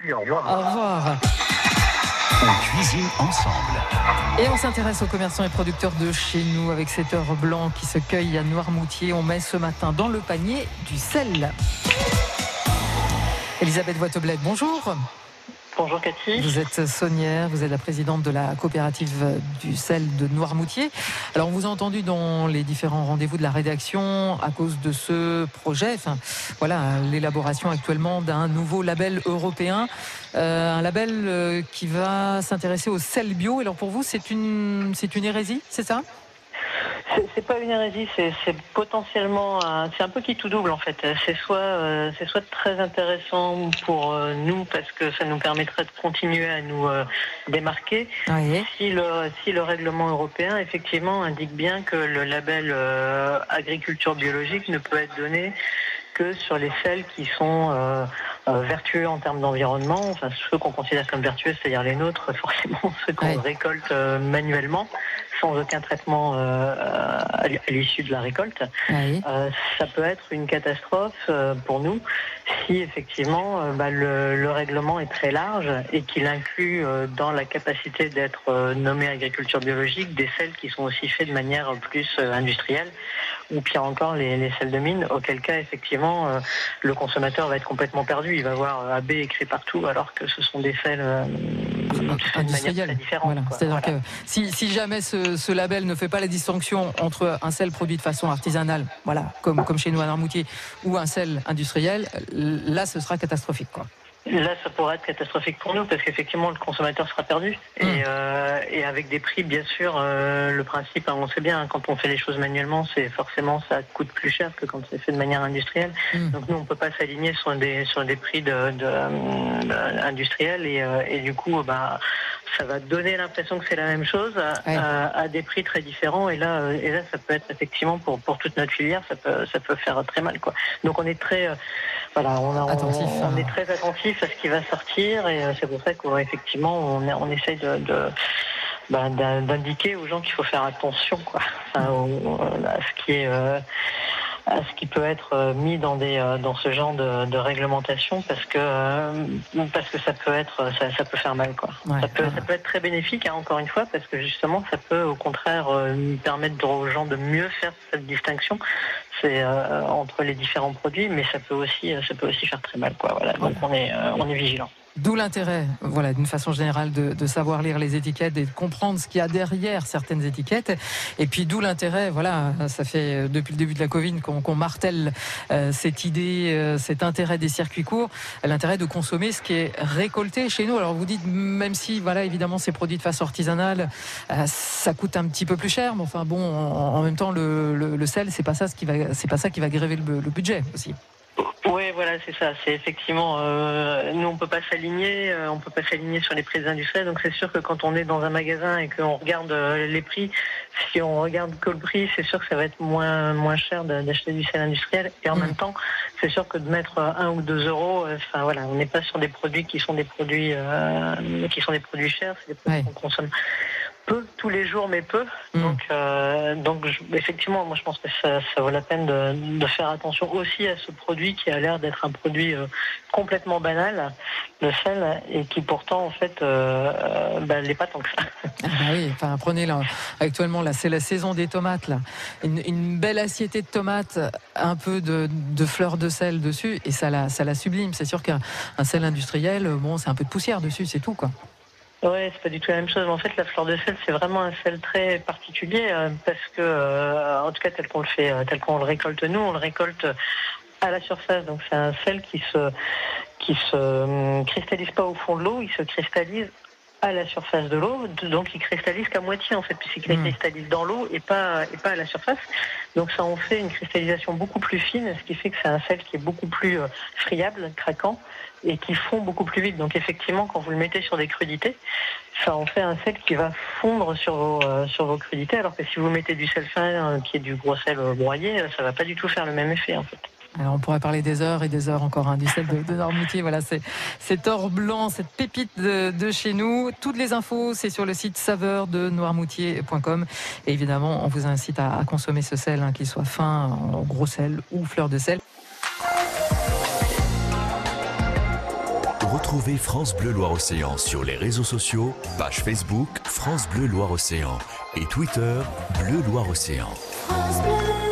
Merci, au revoir. Au revoir. On cuisine ensemble. Et on s'intéresse aux commerçants et producteurs de chez nous avec cet heure blanc qui se cueille à Noirmoutier. On met ce matin dans le panier du sel. Elisabeth Voiteblette, bonjour. Bonjour Cathy. Vous êtes saunière, vous êtes la présidente de la coopérative du sel de Noirmoutier. Alors on vous a entendu dans les différents rendez-vous de la rédaction à cause de ce projet, l'élaboration actuellement d'un nouveau label européen, un label qui va s'intéresser au sel bio. Alors pour vous c'est une hérésie, c'est ça ? C'est pas une hérésie, c'est potentiellement c'est un peu qui tout double en fait. C'est soit très intéressant pour nous parce que ça nous permettrait de continuer à nous démarquer. Oui. Si le règlement européen effectivement indique bien que le label agriculture biologique ne peut être donné que sur les sels qui sont vertueux en termes d'environnement, enfin ceux qu'on considère comme vertueux, c'est-à-dire les nôtres, forcément ceux qu'on récolte manuellement, sans aucun traitement à l'issue de la récolte. Oui. Ça peut être une catastrophe pour nous si effectivement le règlement est très large et qu'il inclut dans la capacité d'être nommé agriculture biologique des sels qui sont aussi faits de manière plus industrielle, ou pire encore les sels de mine, auquel cas effectivement le consommateur va être complètement perdu, il va voir AB écrit partout alors que ce sont des sels de manière très différente. Voilà. C'est-à-dire que si jamais ce label ne fait pas la distinction entre un sel produit de façon artisanale, comme chez nous à Noirmoutier, ou un sel industriel, là ce sera catastrophique, quoi. Là, ça pourrait être catastrophique pour nous parce qu'effectivement, le consommateur sera perdu. Et avec des prix, bien sûr, le principe, on sait bien, quand on fait les choses manuellement, c'est forcément ça coûte plus cher que quand c'est fait de manière industrielle. Donc nous, on peut pas s'aligner sur des prix industriels et du coup, ça va donner l'impression que c'est la même chose à des prix très différents. Et là, ça peut être effectivement pour toute notre filière, ça peut faire très mal, quoi. Donc on est très on est très attentif à ce qui va sortir et c'est pour ça qu'effectivement on essaye d'indiquer aux gens qu'il faut faire attention, quoi, à ce qui peut être mis dans ce genre de réglementation parce que ça peut faire mal, quoi. Ça peut être très bénéfique, encore une fois, parce que justement ça peut au contraire permettre aux gens de mieux faire cette distinction entre les différents produits, mais ça peut aussi faire très mal, quoi. Voilà. Donc on est vigilant. D'où l'intérêt, d'une façon générale, de savoir lire les étiquettes et de comprendre ce qu'il y a derrière certaines étiquettes. Et puis d'où l'intérêt, ça fait depuis le début de la Covid qu'on martèle cette idée, cet intérêt des circuits courts, l'intérêt de consommer ce qui est récolté chez nous. Alors vous dites, même si, évidemment, c'est produit de façon artisanale, ça coûte un petit peu plus cher, mais enfin bon, en même temps, le sel, c'est pas ça qui va gréver le budget aussi. Oui, voilà, c'est ça. C'est effectivement, nous on peut pas s'aligner sur les prix des industriels. Donc c'est sûr que quand on est dans un magasin et qu'on regarde les prix, si on regarde que le prix, c'est sûr que ça va être moins cher d'acheter du sel industriel. Et en même temps, c'est sûr que de mettre 1 ou 2 euros, on n'est pas sur des produits qui sont des produits chers. C'est des produits qu'on consomme peu tous les jours, mais peu. Donc effectivement, moi je pense que ça vaut la peine de faire attention aussi à ce produit qui a l'air d'être un produit complètement banal, le sel, et qui pourtant en fait l'est pas tant que ça. Prenez là, actuellement là, c'est la saison des tomates là, une belle assiette de tomates, un peu de fleurs de sel dessus, et ça la sublime. C'est sûr qu'un sel industriel, c'est un peu de poussière dessus, c'est tout, quoi. Ouais, c'est pas du tout la même chose. En fait, la fleur de sel, c'est vraiment un sel très particulier parce que, en tout cas, tel qu'on le récolte nous, on le récolte à la surface. Donc, c'est un sel qui se cristallise pas au fond de l'eau, il se cristallise à la surface de l'eau, donc il cristallise qu'à moitié en fait, puisqu'il cristallise dans l'eau et pas à la surface. Donc ça en fait une cristallisation beaucoup plus fine, ce qui fait que c'est un sel qui est beaucoup plus friable, craquant, et qui fond beaucoup plus vite. Donc effectivement, quand vous le mettez sur des crudités, ça en fait un sel qui va fondre sur vos crudités, alors que si vous mettez du sel fin, qui est du gros sel broyé, ça va pas du tout faire le même effet en fait. Alors on pourrait parler des heures et des heures encore, du sel de Noirmoutier. Voilà, c'est cet or blanc, cette pépite de chez nous. Toutes les infos, c'est sur le site saveurdenoirmoutier.com. Et évidemment, on vous incite à consommer ce sel, qu'il soit fin, en gros sel ou fleur de sel. Retrouvez France Bleu Loire-Océan sur les réseaux sociaux, page Facebook France Bleu Loire-Océan et Twitter Bleu Loire-Océan. France Bleu.